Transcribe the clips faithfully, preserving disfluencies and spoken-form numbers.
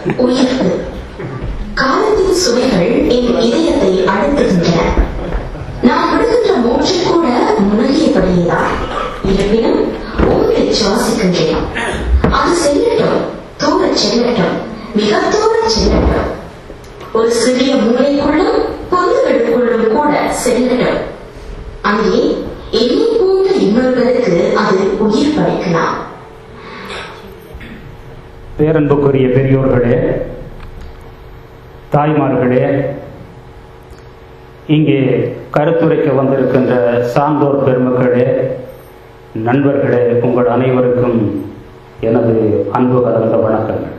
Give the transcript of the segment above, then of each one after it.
உயிர்ப்பு. காலத்தின் சுவைகள் என் இதயத்தை அழுத்துகின்றன. நான் விடுகின்ற மூச்சு கூட முனகியபடியேதான். இருப்பினும் ஊரை சுவாசிக்கின்றேன். அது செல்லட்டும், தூர செல்லட்டும், மிக தூர செல்லட்டும். ஒரு சிறிய மூளைக்குள்ளும் பங்குகளுக்குள்ளும் கூட செல்லட்டும். அங்கே என்னை போன்ற இன்னொருவருக்கு அது உயிர் படைக்கலாம். பேரன்புக்குரிய பெரியோர்களே, தாய்மார்களே, இங்கே கருத்துரைக்க வந்திருக்கின்ற சான்றோர் பெருமக்களே, நண்பர்களே, உங்கள் அனைவருக்கும் எனது அன்பு கலந்த வணக்கங்கள்.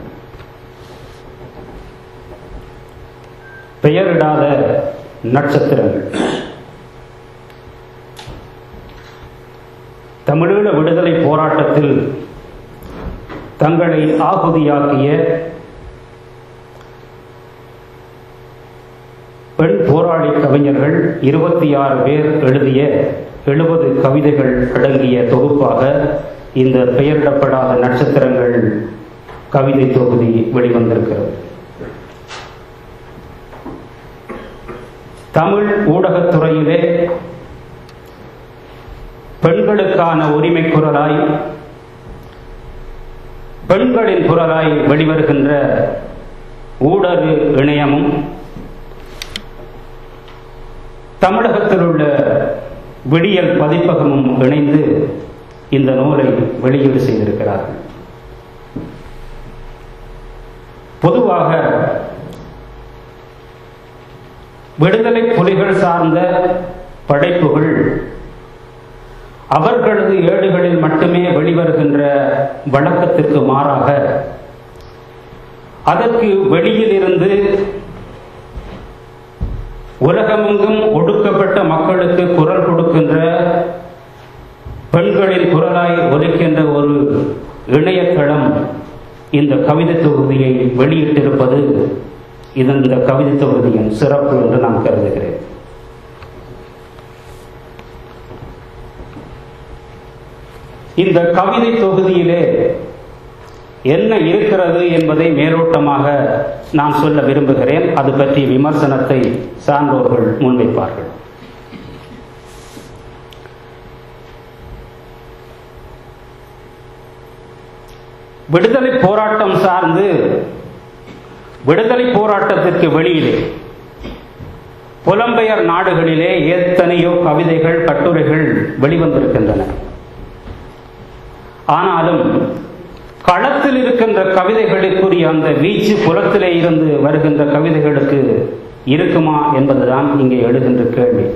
பெயரிடாத நட்சத்திரங்கள். தமிழீழ விடுதலை போராட்டத்தில் தங்களை ஆகுதியாக்கிய பெண் போராளி கவிஞர்கள் இருபத்தி ஆறு பேர் எழுதிய எழுபது கவிதைகள் அடங்கிய தொகுப்பாக இந்த பெயரிடப்படாத நட்சத்திரங்கள் கவிதை தொகுதி வெளிவந்திருக்கிறது. தமிழ் ஊடகத்துறையிலே பெண்களுக்கான உரிமை குரலாய், பெண்களின் குரலாய் வெளிவருகின்ற ஊடக இணையமும் தமிழகத்தில் உள்ள விடியல் பதிப்பகமும் இணைந்து இந்த நூலை வெளியீடு செய்திருக்கிறார்கள். பொதுவாக விடுதலை புலிகள் சார்ந்த படைப்புகள் அவர்களது ஏடுகளில் மட்டுமே வெளிவருகின்ற வழக்கத்திற்கு மாறாக அதற்கு வெளியில் இருந்து உலகமெங்கும் ஒடுக்கப்பட்ட மக்களுக்கு குரல் கொடுக்கின்ற, பெண்களின் குரலாய் ஒலிக்கின்ற ஒரு இணையதளம் இந்த கவிதை தொகுதியை வெளியிட்டிருப்பது இதன் இந்த கவிதை தொகுதியின் சிறப்பு என்று நான் கருதுகிறேன். இந்த கவிதை தொகுதியிலே என்ன இருக்கிறது என்பதை மேலோட்டமாக நான் சொல்ல விரும்புகிறேன். அது பற்றிய விமர்சனத்தை சான்றோர்கள் முன்வைப்பார்கள். விடுதலை போராட்டம் சார்ந்து விடுதலை போராட்டத்திற்கு வெளியிலே புலம்பெயர் நாடுகளிலே எத்தனையோ கவிதைகள், கட்டுரைகள் வெளிவந்திருக்கின்றன. ஆனாலும் களத்தில் இருக்கின்ற கவிதைகளுக்குரிய அந்த வீச்சு புலத்திலே இருந்து வருகின்ற கவிதைகளுக்கு இருக்குமா என்பதுதான் இங்கே எழுகின்ற கேள்வி.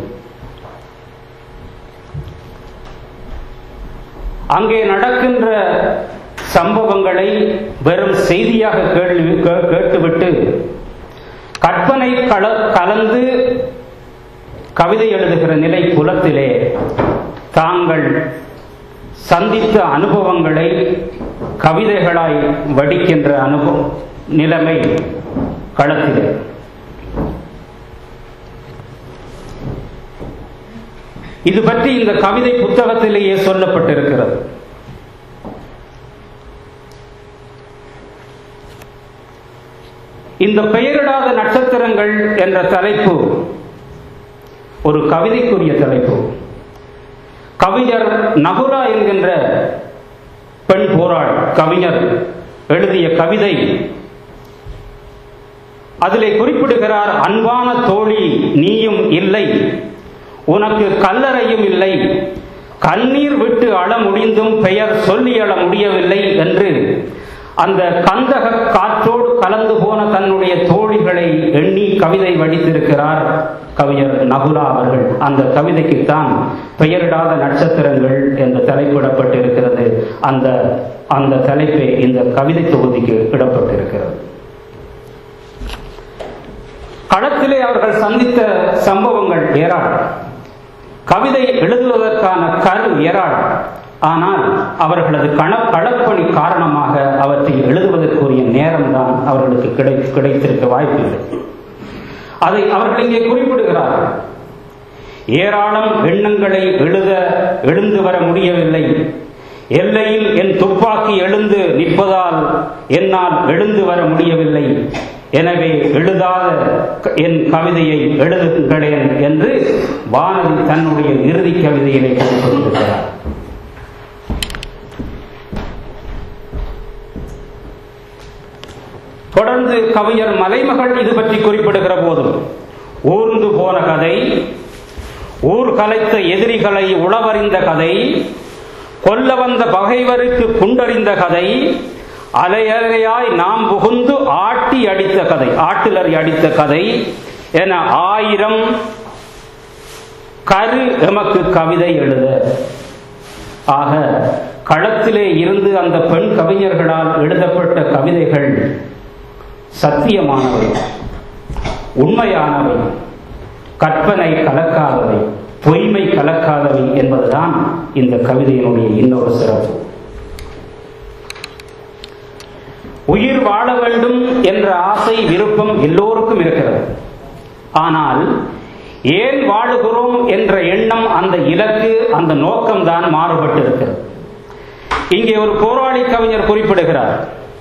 அங்கே நடக்கின்ற சம்பவங்களை வெறும் செய்தியாக கேள்வி கேட்டுவிட்டு கற்பனை கலந்து கவிதை எழுதுகிற நிலை புலத்திலே தாங்கள் சந்தித்த அனுபவங்களை கவிதைகளாய் வடிக்கின்ற அனுபவம் நிலைமை களத்திலே. இது பற்றி இந்த கவிதை புத்தகத்திலேயே சொல்லப்பட்டிருக்கிறது. இந்த பெயரிடாத நட்சத்திரங்கள் என்ற தலைப்பு ஒரு கவிதைக்குரிய தலைப்பு. கவிஞர் நகுலா என்கின்ற பெண் போராள் கவிஞர் எழுதிய கவிதை. அதிலே குறிப்பிடுகிறார், அன்பான தோழி நீயும் இல்லை, உனக்கு கல்லறையும் இல்லை, கண்ணீர் விட்டு அழ முடிந்தும் பெயர் சொல்லி அழ முடியவில்லை என்று அந்த கந்தக காற்றோடு கலந்து போன தன்னுடைய தோழிகளை எண்ணி கவிதை வடித்திருக்கிறார் கவிஞர் நகுலா அவர்கள். அந்த கவிதைக்குத்தான் பெயரிடாத நட்சத்திரங்கள் என்று தலைப்பிடப்பட்டிருக்கிறது. அந்த அந்த தலைப்பே இந்த கவிதை தொகுதிக்கு இடப்பட்டிருக்கிறது. களத்திலே அவர்கள் சந்தித்த சம்பவங்கள் ஏராளம், கவிதை எழுதுவதற்கான கரு ஏராளம். ஆனால் அவர்களது கண களப்பணி காரணமாக அவற்றை எழுதுவதற்குரிய நேரம்தான் அவர்களுக்கு கிடை கிடைத்திருக்க வாய்ப்பில்லை. அதை அவர்கள் இங்கே குறிப்பிடுகிறார்கள். ஏராளம் எண்ணங்களை எழுத எழுந்து வர முடியவில்லை, எல்லையில் என் துப்பாக்கி எழுந்து நிற்பதால் என்னால் எழுந்து வர முடியவில்லை. எனவே எழுதாத என் கவிதையை எழுதுகிறேன் என்று பாரதி தன்னுடைய இறுதி கவிதையிலே குறிப்பிட்டிருக்கிறார். தொடர்ந்து கவிஞர் மலைமகள் இது பற்றி குறிப்பிடுகிற போதும், ஊர்ந்து போன கதை, ஊர் கலைத்த எதிரிகளை உளவறிந்த கதை, கொல்ல வந்த பகைவருக்கு குண்டறிந்த கதை, அலையலையாய் நாம் புகுந்து ஆட்டி அடித்த கதை, ஆட்டிலறி அடித்த கதை என ஆயிரம் கரு எமக்கு கவிதை எழுத. ஆக களத்திலே இருந்து அந்த பெண் கவிஞர்களால் எழுதப்பட்ட கவிதைகள் சத்தியமானவை, உண்மையானவை, கற்பனை கலக்காதவை, பொய்மை கலக்காதவை என்பதுதான் இந்த கவிதையினுடைய இன்னொரு சிறப்பு. உயிர் வாழ வேண்டும் என்ற ஆசை, விருப்பம் எல்லோருக்கும் இருக்கிறது. ஆனால் ஏன் வாழுகிறோம் என்ற எண்ணம், அந்த இலக்கு, அந்த நோக்கம்தான் மாறுபட்டு இருக்கிறது. இங்கே ஒரு போராளி கவிஞர் குறிப்பிடுகிறார்,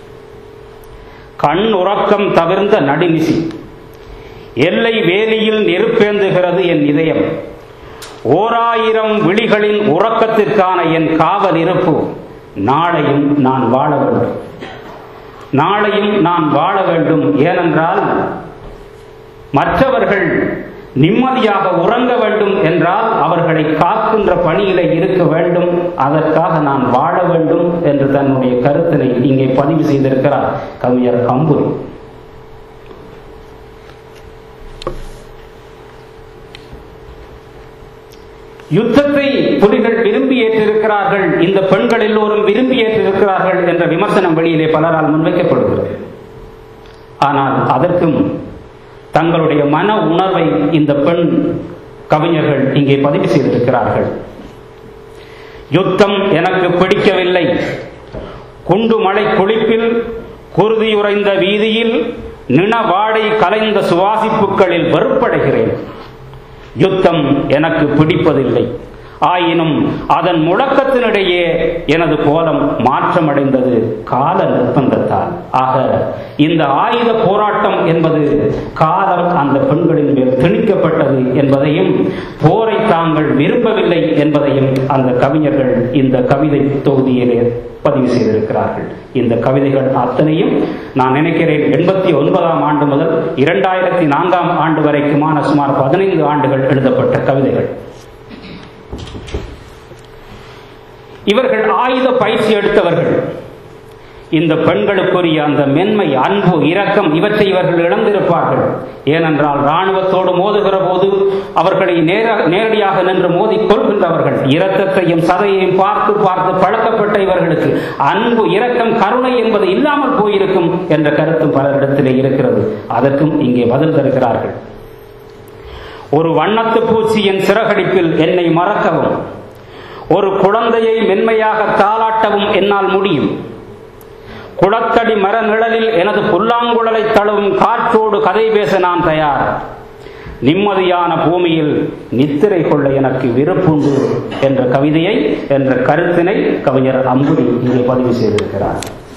கண் உறக்கம் தவிர்ந்த நடுநிசி, எல்லை வேலியில் நெருப்பேந்துகிறது என் இதயம், ஓராயிரம் விழிகளின் உறக்கத்திற்கான என் காவல் இருப்பு, நாளையும் நான் வாழ வேண்டும், நாளையும் நான் வாழ வேண்டும். ஏனென்றால் மற்றவர்கள் நிம்மதியாக உறங்க வேண்டும் என்றால் அவர்களை காக்கின்ற பணியிலே இருக்க வேண்டும், அதற்காக நான் வாழ வேண்டும் என்று தன்னுடைய கருத்தினை இங்கே பதிவு செய்திருக்கிறார் கவிஞர் அம்புரி. யுத்தத்தை புலிகள் விரும்பி ஏற்றிருக்கிறார்கள், இந்த பெண்கள் எல்லோரும் விரும்பி ஏற்றிருக்கிறார்கள் என்ற விமர்சனம் வெளியிலே பலரால் முன்வைக்கப்படுகிறது. ஆனால் அதற்கும் தங்களுடைய மன உணர்வை இந்த பெண் கவிஞர்கள் இங்கே பதிவு செய்திருக்கிறார்கள். யுத்தம் எனக்கு பிடிக்கவில்லை, குண்டு மலை குளிப்பில் குருதியுறைந்த வீதியில் நினவாடை கலைந்த சுவாசிப்புகளில் வெறுப்படைகிறேன். யுத்தம் எனக்கு பிடிப்பதில்லை, ஆயினும் அதன் முழக்கத்தினிடையே எனது கோலம் மாற்றமடைந்தது கால நிர்பந்தத்தால். ஆக இந்த ஆயுத போராட்டம் என்பது காலம் அந்த பெண்களின் மேல் திணிக்கப்பட்டது என்பதையும், போரை தாங்கள் விரும்பவில்லை என்பதையும் அந்த கவிஞர்கள் இந்த கவிதை தொகுதியிலே பதிவு செய்திருக்கிறார்கள். இந்த கவிதைகள் அத்தனையும் நான் நினைக்கிறேன் எண்பத்தி ஒன்பதாம் ஆண்டு முதல் இரண்டாயிரத்தி நான்காம் ஆண்டு வரைக்குமான சுமார் பதினைந்து ஆண்டுகள் எழுதப்பட்ட கவிதைகள். இவர்கள் ஆயுத பயிற்சி எடுத்தவர்கள். இந்த பெண்களுக்குரிய அந்த மென்மை, அன்பு, இரக்கம் இவற்றை இவர்கள் இழந்திருப்பார்கள். ஏனென்றால் இராணுவத்தோடு மோதுகிற போது அவர்களை நேரடியாக நின்று மோதி கொள்கின்றவர்கள். இரத்தத்தையும் சதையையும் பார்த்து பார்த்து பழக்கப்பட்ட இவர்களுக்கு அன்பு, இரக்கம், கருணை என்பது இல்லாமல் போயிருக்கும் என்ற கருத்தும் பலரிடத்திலே இருக்கிறது. அதற்கும் இங்கே பதில் தருகிறார்கள். ஒரு வண்ணத்து பூச்சியின் சிறகடிப்பில் என்னை மறக்கவும், ஒரு குழந்தையை மென்மையாக தாளாட்டவும் என்னால் முடியும். குளத்தடி மர நிழலில் எனது புல்லாங்குழலை தழுவும் காற்றோடு கதை பேச நான் தயார். நிம்மதியான பூமியில் நித்திரை கொள்ள எனக்கு விருப்புண்டு என்ற கவிதையை, என்ற கருத்தினை கவிஞர் அம்புரி இங்கே பதிவு செய்திருக்கிறார்.